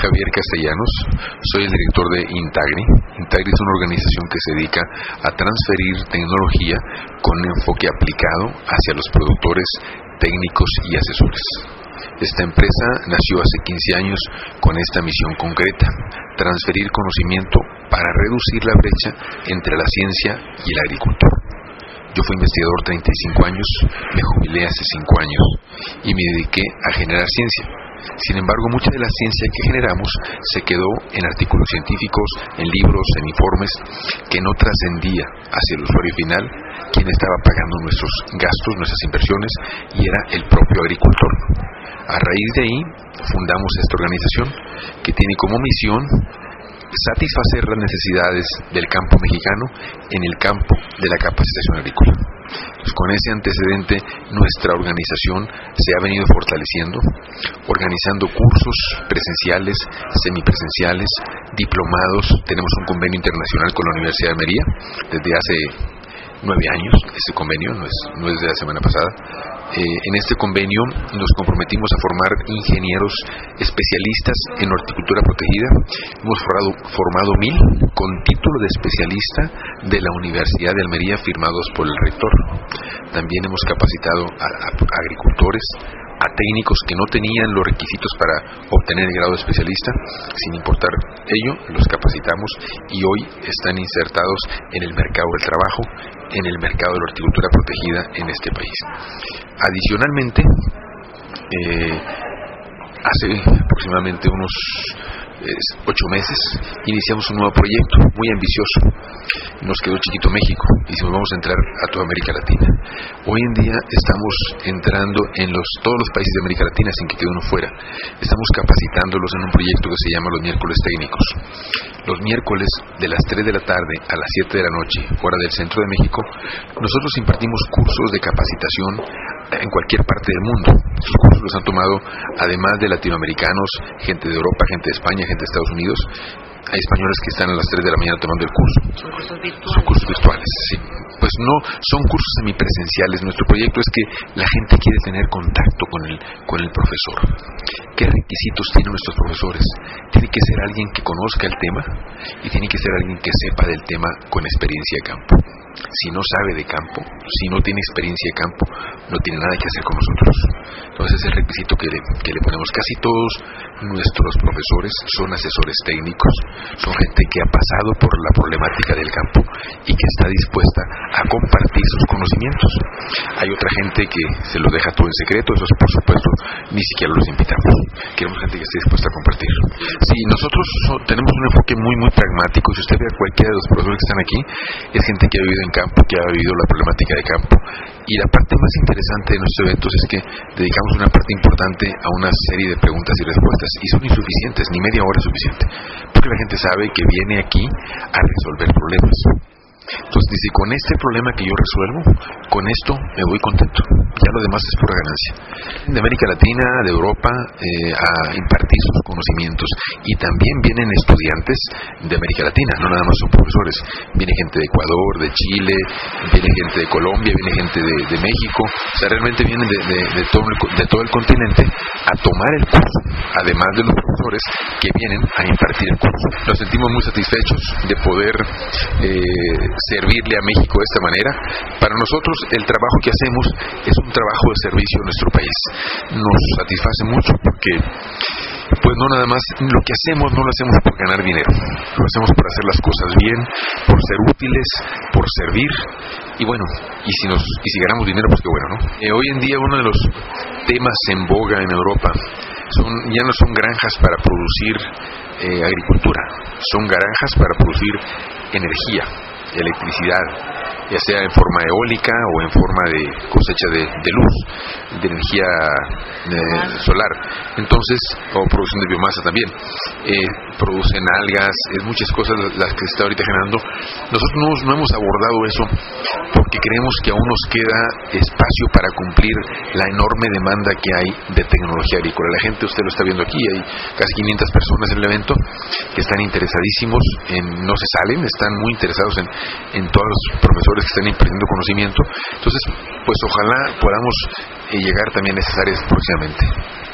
Javier Castellanos, soy el director de Intagri. Intagri es una organización que se dedica a transferir tecnología con enfoque aplicado hacia los productores, técnicos y asesores. Esta empresa nació hace 15 años con esta misión concreta: transferir conocimiento para reducir la brecha entre la ciencia y el agricultor. Yo fui investigador 35 años, me jubilé hace 5 años y me dediqué a generar ciencia. Sin embargo, mucha de la ciencia que generamos se quedó en artículos científicos, en libros, en informes, que no trascendía hacia el usuario final, quien estaba pagando nuestros gastos, nuestras inversiones, y era el propio agricultor. A raíz de ahí, fundamos esta organización que tiene como misión satisfacer las necesidades del campo mexicano en el campo de la capacitación agrícola. Pues con ese antecedente, nuestra organización se ha venido fortaleciendo, organizando cursos presenciales, semipresenciales, diplomados. Tenemos un convenio internacional con la Universidad de Almería desde hace 9 años. Ese convenio no es de la semana pasada. En este convenio nos comprometimos a formar ingenieros especialistas en horticultura protegida. Hemos formado 1,000 con título de especialista de la Universidad de Almería, firmados por el rector. También hemos capacitado a agricultores, a técnicos que no tenían los requisitos para obtener el grado de especialista. Sin importar ello, los capacitamos y hoy están insertados en el mercado del trabajo, en el mercado de la horticultura protegida en este país. Adicionalmente, hace aproximadamente unos 8 meses iniciamos un nuevo proyecto muy ambicioso. Nos quedó chiquito México y dijimos: vamos a entrar a toda América Latina. Hoy en día estamos entrando en todos los países de América Latina sin que quede uno fuera. Estamos capacitándolos en un proyecto que se llama los miércoles técnicos. Los miércoles de las 3 de la tarde a las 7 de la noche, hora del centro de México, nosotros impartimos cursos de capacitación en cualquier parte del mundo. Estos cursos los han tomado, además de latinoamericanos, gente de Europa, gente de España, gente de Estados Unidos. Hay españoles que están a las 3 de la mañana tomando el curso. Son cursos virtuales, sí. Pues no, son cursos semipresenciales. Nuestro proyecto es que la gente quiere tener contacto con el profesor. ¿Qué requisitos tienen nuestros profesores? Tiene que ser alguien que conozca el tema y tiene que ser alguien que sepa del tema con experiencia de campo. Si no sabe de campo, si no tiene experiencia de campo, no tiene nada que hacer con nosotros. Entonces es el requisito que le ponemos. Casi todos nuestros profesores son asesores técnicos, son gente que ha pasado por la problemática del campo y que está dispuesta a compartir sus conocimientos. Hay otra gente que se lo deja todo en secreto, esos por supuesto ni siquiera los invitamos. Queremos gente que esté dispuesta a compartir. Sí, nosotros tenemos un enfoque muy muy pragmático. Si usted ve a cualquiera de los profesores que están aquí, es gente que ha vivido en campo, que ha vivido la problemática de campo. Y la parte más interesante de nuestros eventos es que dedicamos una parte importante a una serie de preguntas y respuestas, y son insuficientes, ni media hora es suficiente, porque la gente sabe que viene aquí a resolver problemas. Entonces dice: con este problema que yo resuelvo, con esto me voy contento, ya lo demás es pura ganancia. De América Latina, de Europa, a impartir sus conocimientos, y también vienen estudiantes de América Latina, no nada más son profesores. Viene gente de Ecuador, de Chile, viene gente de Colombia, viene gente de México. O sea, realmente vienen de todo el continente a tomar el curso, además de los profesores que vienen a impartir el curso. Nos sentimos muy satisfechos de poder servirle a México de esta manera. Para nosotros el trabajo que hacemos es un trabajo de servicio a nuestro país. Nos satisface mucho porque pues no nada más lo que hacemos, no lo hacemos por ganar dinero, lo hacemos por hacer las cosas bien, por ser útiles, por servir. Y bueno, y si ganamos dinero, pues qué bueno, ¿no? Hoy en día uno de los temas en boga en Europa ya no son granjas para producir agricultura, son granjas para producir energía, electricidad, ya sea en forma eólica o en forma de cosecha de luz, de energía solar. Entonces, o producción de biomasa también, producen algas, muchas cosas las que se está ahorita generando. Nosotros no hemos abordado eso porque creemos que aún nos queda espacio para cumplir la enorme demanda que hay de tecnología agrícola. La gente, usted lo está viendo aquí, hay casi 500 personas en el evento que están interesadísimos no se salen, están muy interesados en todos los profesores que están impartiendo conocimiento. Entonces, pues ojalá podamos llegar también a esas áreas próximamente.